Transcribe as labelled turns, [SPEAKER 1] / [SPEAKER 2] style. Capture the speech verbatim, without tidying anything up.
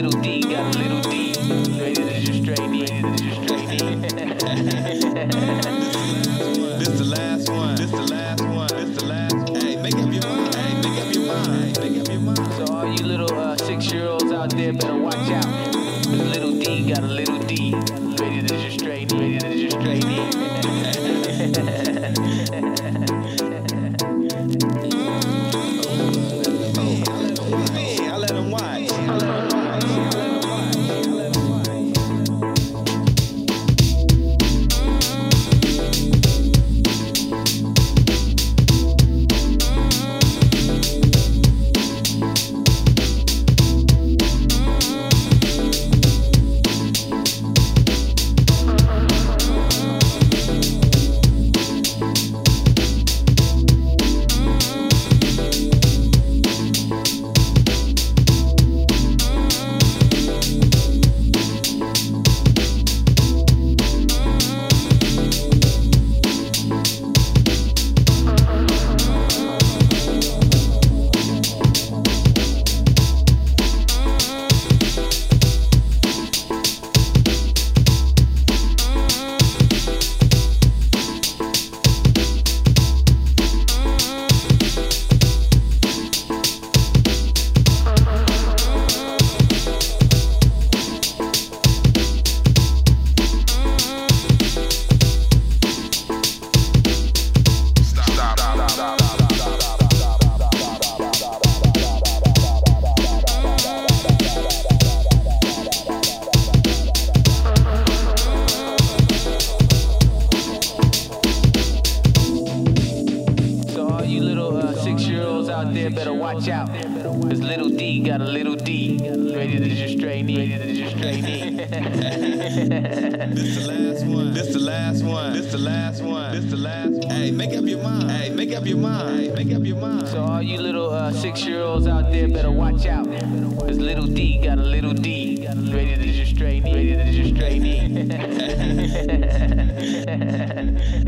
[SPEAKER 1] little D, got a little D. Ready to just straight in, ready to just straight in.
[SPEAKER 2] This the last one. This the last one. This the last one. Hey, make up your mind. Hey, make up your mind. Make up your mind.
[SPEAKER 1] So all you little uh, six-year-olds out there better watch out. This little D got a little D. Ready to just straight in, ready to just straight in.
[SPEAKER 2] I let him watch.
[SPEAKER 1] Out there better watch out. Cause little D got a little D. Ready to just straight in, ready to just straight in.
[SPEAKER 2] This the last one. This the last one. This the last one. This the last one. Hey, make up your mind. Hey, make up your mind. Make up your mind.
[SPEAKER 1] So all you little uh, six-year-olds out there better watch out. Cause little D got a little D. Ready to just straight in, ready to just straight in.